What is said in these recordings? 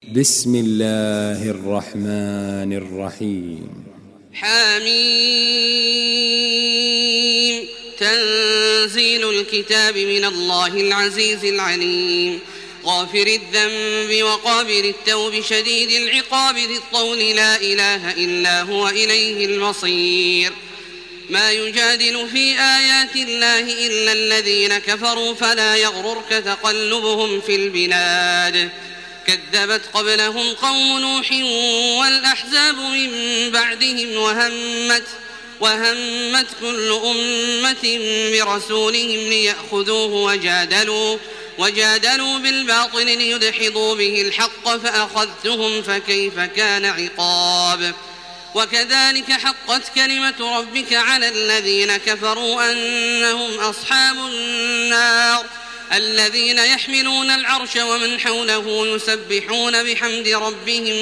بسم الله الرحمن الرحيم. حميم. تنزيل الكتاب من الله العزيز العليم، غافر الذنب وقابل التوب شديد العقاب ذي الطول لا إله إلا هو إليه المصير. ما يجادل في آيات الله إلا الذين كفروا فلا يغررك تقلبهم في البلاد. كذبت قبلهم قوم نوح والأحزاب من بعدهم وهمت كل أمة برسولهم ليأخذوه وجادلوا بالباطل ليدحضوا به الحق فأخذتهم فكيف كان عقاب. وكذلك حقت كلمة ربك على الذين كفروا أنهم أصحاب النار الذين يحملون العرش ومن حوله يسبحون بحمد ربهم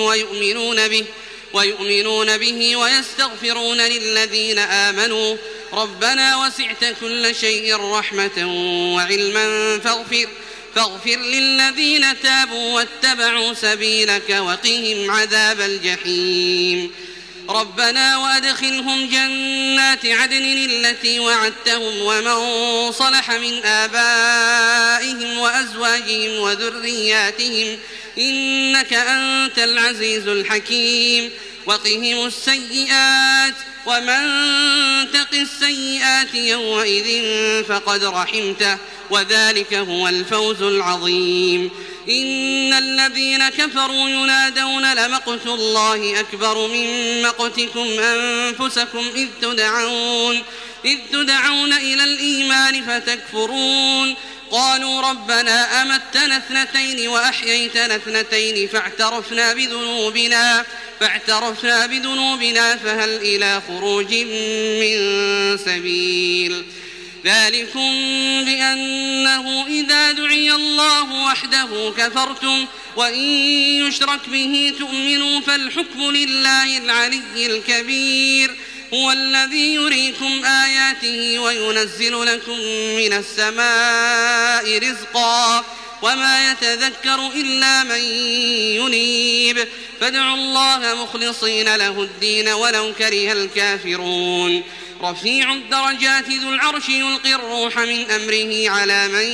ويؤمنون به ويستغفرون للذين آمنوا ربنا وسعت كل شيء رحمة وعلما فاغفر للذين تابوا واتبعوا سبيلك وقهم عذاب الجحيم. ربنا وأدخلهم جنات عدن التي وعدتهم ومن صلح من آبائهم وأزواجهم وذرياتهم إنك أنت العزيز الحكيم. وقهم السيئات ومن تق السيئات يومئذ فقد رحمته وذلك هو الفوز العظيم. إن الذين كفروا ينادون لمقت الله أكبر من مقتكم أنفسكم إذ تدعون إلى الإيمان فتكفرون. قالوا ربنا أمتنا اثنتين وأحييتنا اثنتين فاعترفنا بذنوبنا فهل إلى خروج من سبيل. ذلكم بأنه إذا دعي الله وحده كفرتم وإن يشرك به تؤمنوا فالحكم لله العلي الكبير. هو الذي يريكم آياته وينزل لكم من السماء رزقا وما يتذكر إلا من ينيب. فادعوا الله مخلصين له الدين ولو كره الكافرون. رفيع الدرجات ذو العرش يلقي الروح من أمره على من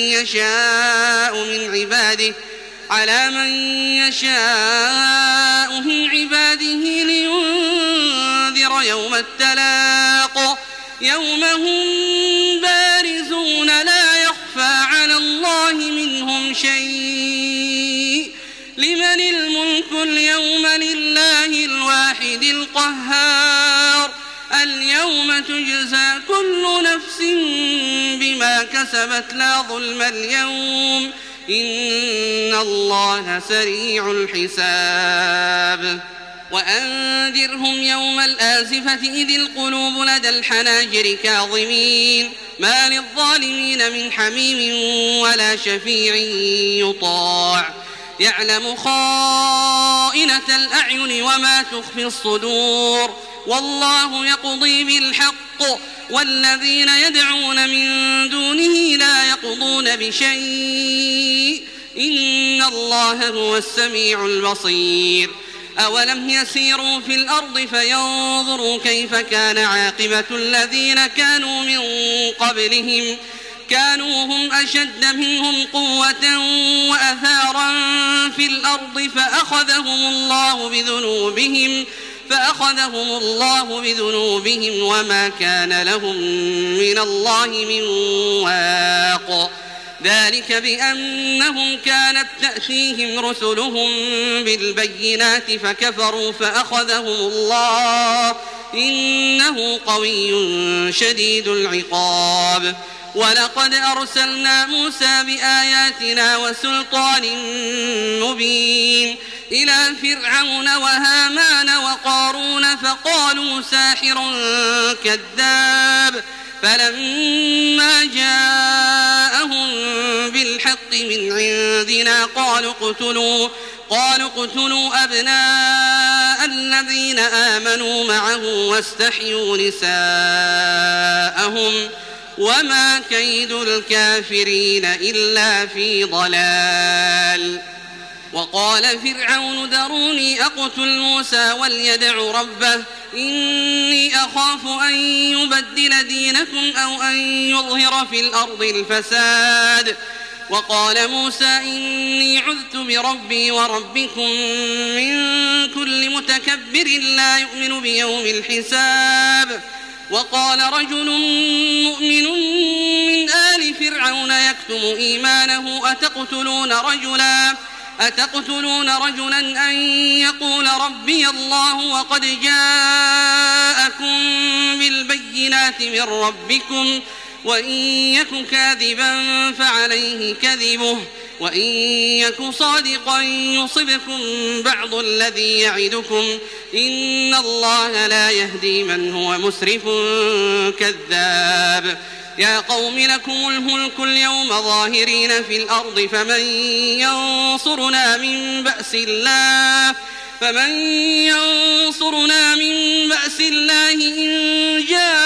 يشاء من عباده لينذر يوم التلاق يوم هم بارزون لا يخفى على الله منهم شيء. لمن الملك اليوم لله الواحد القهار. اليوم تجزى كل نفس بما كسبت لا ظلم اليوم إن الله سريع الحساب. وأنذرهم يوم الآزفة إذ القلوب لدى الحناجر كاظمين ما للظالمين من حميم ولا شفيع يطاع. يعلم خائنة الأعين وما تخفي الصدور والله يقضي بالحق والذين يدعون من دونه لا يقضون بشيء إن الله هو السميع البصير. أولم يسيروا في الأرض فينظروا كيف كان عاقبة الذين كانوا من قبلهم كانوا هم أشد منهم قوة وأثارا في الأرض فأخذهم الله بذنوبهم وما كان لهم من الله من واق. ذلك بأنهم كانت تأتيهم رسلهم بالبينات فكفروا فأخذهم الله إنه قوي شديد العقاب. ولقد أرسلنا موسى بآياتنا وسلطان مبين إلى فرعون وهامان وقارون فقالوا ساحر كذاب. فلما جاءهم بالحق من عندنا قالوا اقتلوا أبناء الذين آمنوا معه واستحيوا نساءهم وما كيد الكافرين إلا في ضلال. وقال فرعون ذروني أقتل موسى وليدع ربه إني أخاف أن يبدل دينكم أو أن يظهر في الأرض الفساد. وقال موسى إني عذت بربي وربكم من كل متكبر لا يؤمن بيوم الحساب. وقال رجل مؤمن من آل فرعون يكتم إيمانه أتقتلون رجلا أن يقول ربي الله وقد جاءكم بالبينات من ربكم وإن يك كاذبا فعليه كذبه وإن يك صادقا يصبكم بعض الذي يعدكم إن الله لا يهدي من هو مسرف كذاب. يا قوم لكم الملك اليوم ظاهرين في الأرض فمن ينصرنا من بأس الله إن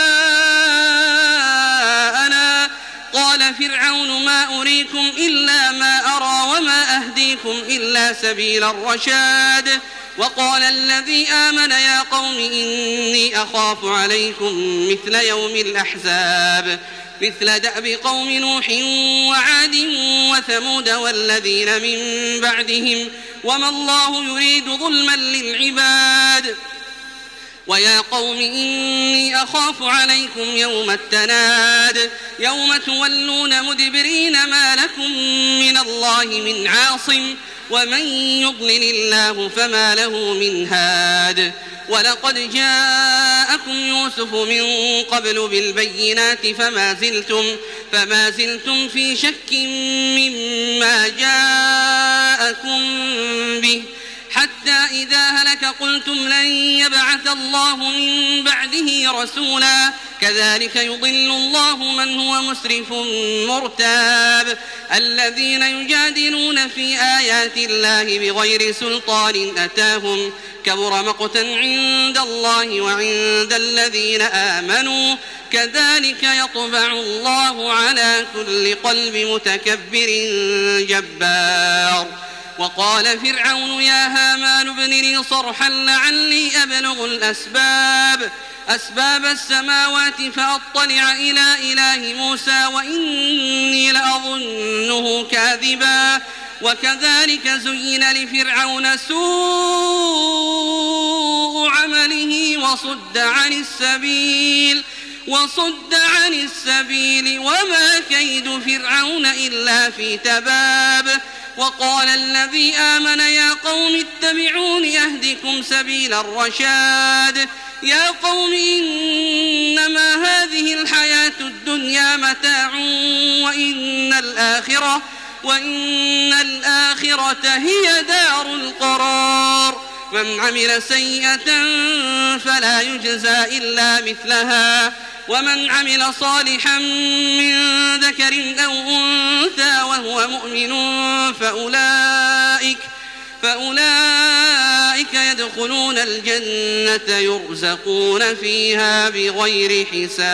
جاءنا. قال فرعون ما أريكم إلا ما أرى وما أهديكم إلا سبيل الرشاد. وقال الذي آمن يا قوم إني أخاف عليكم مثل يوم الأحزاب مثل دأب قوم نوح وعاد وثمود والذين من بعدهم وما الله يريد ظلما للعباد. ويا قوم إني أخاف عليكم يوم التناد يوم تولون مدبرين ما لكم من الله من عاصم ومن يضلل الله فما له من هاد. ولقد جاءكم يوسف من قبل بالبينات فما زلتم في شك مما جاءكم به حتى إذا هلك قلتم لن يبعث الله من بعده رسولا كذلك يضل الله من هو مسرف مرتاب. الذين يجادلون في آيات الله بغير سلطان أتاهم كبر مقتا عند الله وعند الذين آمنوا كذلك يطبع الله على كل قلب متكبر جبار. وقال فرعون يا هامان ابن لي صرحا لعلي أبلغ أسباب السماوات فأطلع إلى إله موسى وإني لأظنه كاذبا. وكذلك زين لفرعون سوء عمله وصد عن السبيل وما كيد فرعون إلا في تباب. وقال الذي آمن يا قوم اتبعون أهدكم سبيل الرشاد. يا قوم إنما هذه الحياة الدنيا متاع وإن الآخرة هي دار القرار. من عمل سيئة فلا يجزى إلا مثلها ومن عمل صالحا من ذكر أو أنثى وهو مؤمن فأولئك يدخلون الجنة يرزقون فيها بغير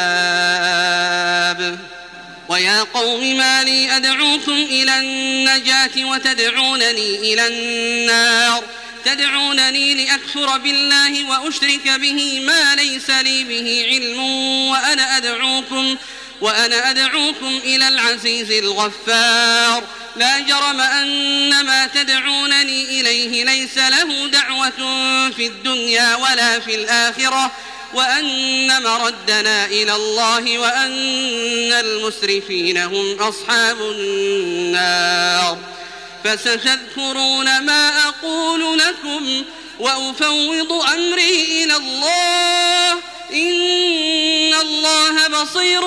حساب. ويا قوم ما لي أدعوكم إلى النجاة وتدعونني إلى النار تدعونني لأكفر بالله وأشرك به ما ليس لي به علم وأنا أدعوكم إلى العزيز الغفار. لا جرم أن ما تدعونني إليه ليس له دعوة في الدنيا ولا في الآخرة وأن مردنا إلى الله وأن المسرفين هم أصحاب النار. فستذكرون ما أقول لكم وأفوض أمري إلى الله إن الله بصير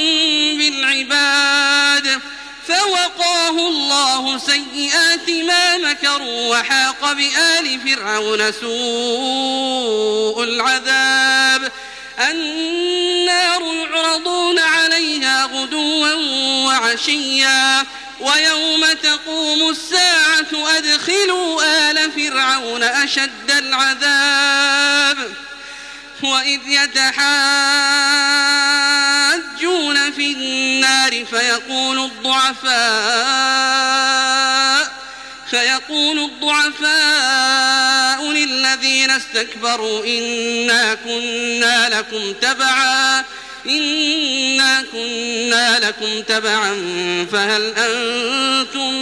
بالعباد. فوقاه الله سيئات ما مكروا وحاق بآل فرعون سوء العذاب. النار يعرضون عليها غدوا وعشيا ويوم تقوم الساعة أدخلوا آل فرعون أشد العذاب. وإذ يتحاجون فيقول الضعفاء للذين استكبروا إنا كنا لكم تبعا فهل أنتم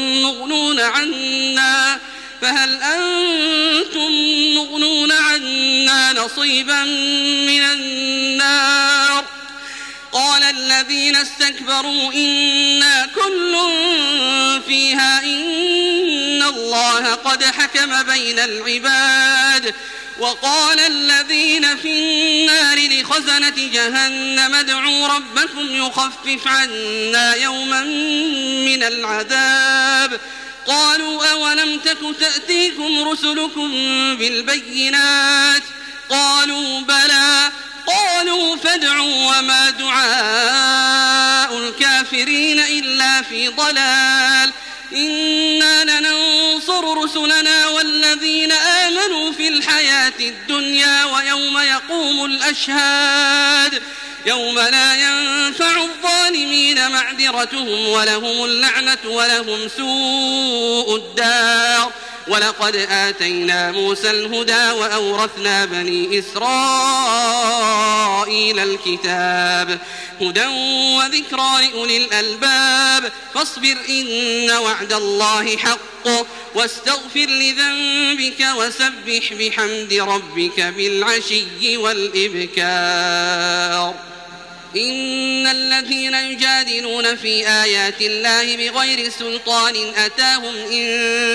مغنون عنا نصيبا من النار قال الذين استكبروا إنا كل فيها إن الله قد حكم بين العباد وقال الذين في النار لخزنة جهنم ادعوا ربكم يخفف عنا يوما من العذاب قالوا أولم تك تأتيكم رسلكم بالبينات قالوا بلى قالوا فادعوا وما دعاء الكافرين إلا في ضلال إنا لننصر رسلنا والذين آمنوا في الحياة الدنيا ويوم يقوم الأشهاد يوم لا ينفع الظالمين معذرتهم ولهم اللعنة ولهم سوء الدار ولقد آتينا موسى الهدى وأورثنا بني إسرائيل الكتاب هدى وذكرى لأولي الألباب فاصبر إن وعد الله حق واستغفر لذنبك وسبح بحمد ربك بالعشي والإبكار إن الذين يجادلون في آيات الله بغير سلطان أتاهم إن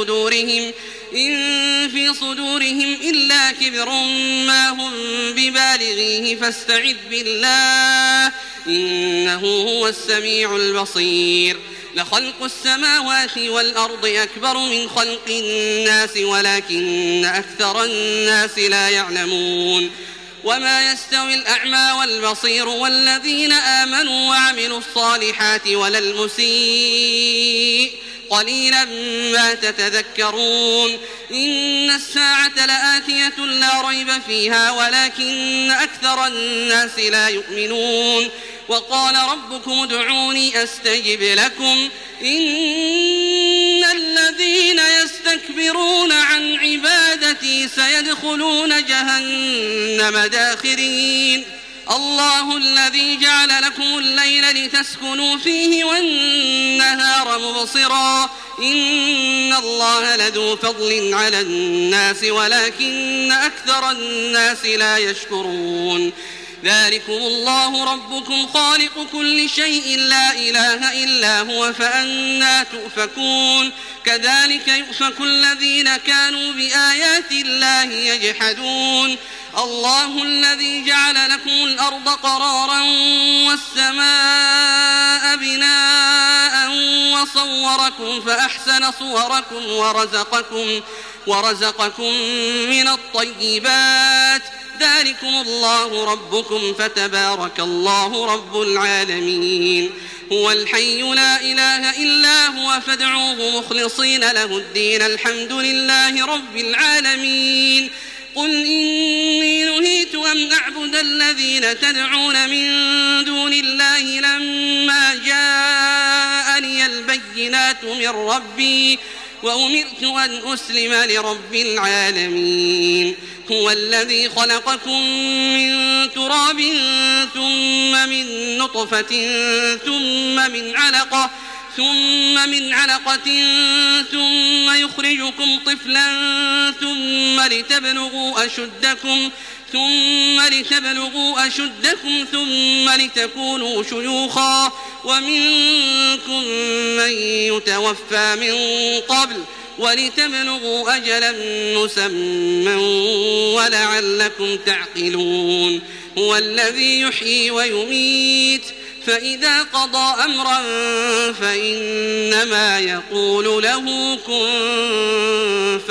في صدورهم إلا كبر ما هم ببالغيه فاستعذ بالله إنه هو السميع البصير لخلق السماوات والأرض أكبر من خلق الناس ولكن أكثر الناس لا يعلمون وما يستوي الأعمى والبصير والذين آمنوا وعملوا الصالحات ولا المسيء قليلا ما تتذكرون إن الساعة لآتية لا ريب فيها ولكن أكثر الناس لا يؤمنون وقال ربكم ادعوني أستجب لكم إن الذين يستكبرون عن عبادتي سيدخلون جهنم داخرين الله الذي جعل لكم الليل لتسكنوا فيه والنهار مبصرا إن الله لذو فضل على الناس ولكن أكثر الناس لا يشكرون ذلكم الله ربكم خالق كل شيء لا إله إلا هو فأنى تؤفكون كذلك يؤفك الذين كانوا بآيات الله يجحدون الله الذي جعل لكم الأرض قرارا والسماء بناء وصوركم فأحسن صوركم ورزقكم من الطيبات ذلكم الله ربكم فتبارك الله رب العالمين هو الحي لا إله إلا هو فادعوه مخلصين له الدين الحمد لله رب العالمين قل إني نهيت أن أعبد الذين تدعون من دون الله لما جاءني البينات من ربي وأمرت أن أسلم لرب العالمين هو الذي خلقكم من تراب ثم من نطفة ثم من علقة ثم يخرجكم طفلا ثم لتبلغوا أشدكم ثم لتكونوا شيوخا ومنكم من يتوفى من قبل ولتبلغوا أجلا مسمى ولعلكم تعقلون هو الذي يحيي ويميت فإذا قضى أمرا فإنما يقول له كن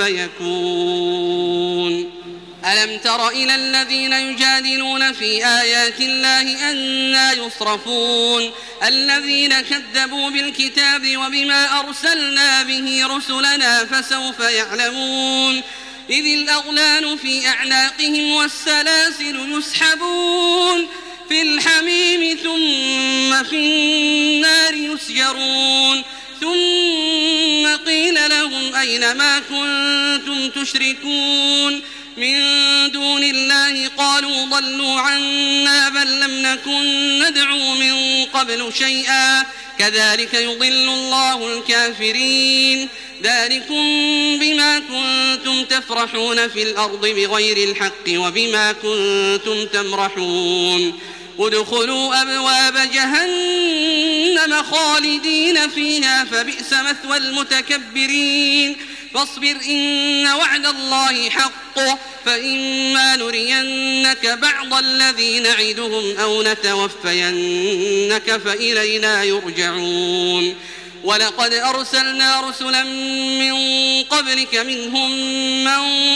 فيكون ألم تر إلى الذين يجادلون في آيات الله أنى يصرفون الذين كذبوا بالكتاب وبما أرسلنا به رسلنا فسوف يعلمون إذ الأغلال في أعناقهم والسلاسل يسحبون في الحميم ثم في النار يسجرون ثم قيل لهم أين ما كنتم تشركون من دون الله قالوا ضلوا عنا بل لم نكن ندعو من قبل شيئا كذلك يضل الله الكافرين ذلكم بما كنتم تفرحون في الأرض بغير الحق وبما كنتم تمرحون ادخلوا أبواب جهنم خالدين فيها فبئس مثوى المتكبرين فاصبر إن وعد الله حق فإما نرينك بعض الذي نعدهم أو نتوفينك فإلينا يرجعون ولقد أرسلنا رسلا من قبلك منهم من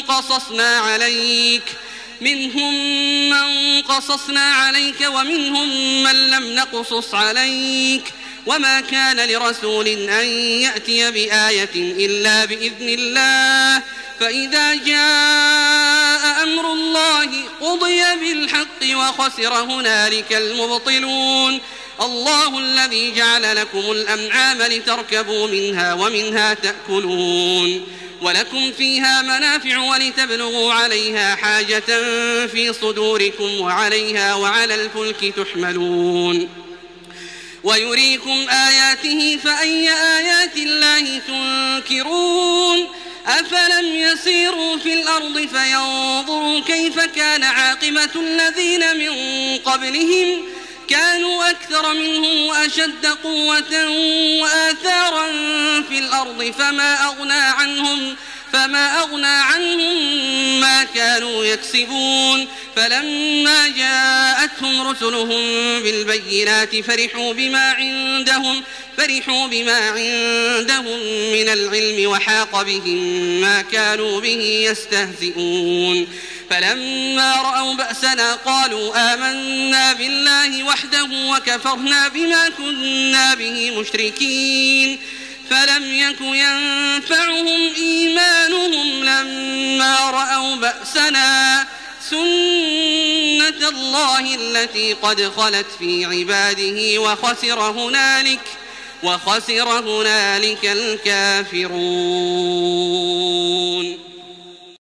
قصصنا عليك ومنهم من لم نقصص عليك وما كان لرسول أن يأتي بآية إلا بإذن الله فإذا جاء أمر الله قضي بالحق وخسر هنالك المبطلون الله الذي جعل لكم الأنعام لتركبوا منها ومنها تأكلون ولكم فيها منافع ولتبلغوا عليها حاجة في صدوركم وعليها وعلى الفلك تحملون ويريكم آياته فأي آيات الله تنكرون أفلم يسيروا في الأرض فينظروا كيف كان عاقبة الذين من قبلهم كانوا أكثر منهم وأشد قوة وآثارا في الأرض فما أغنى عنهم ما كانوا يكسبون فلما جاءتهم رسلهم بالبينات فرحوا بما عندهم من العلم وحاق بهم ما كانوا به يستهزئون فلما رأوا بأسنا قالوا آمنا بالله وحده وكفرنا بما كنا به مشركين فلم يك ينفعهم إيمانهم لما رأوا بأسنا سنة الله التي قد خلت في عباده وخسر هنالك الكافرون.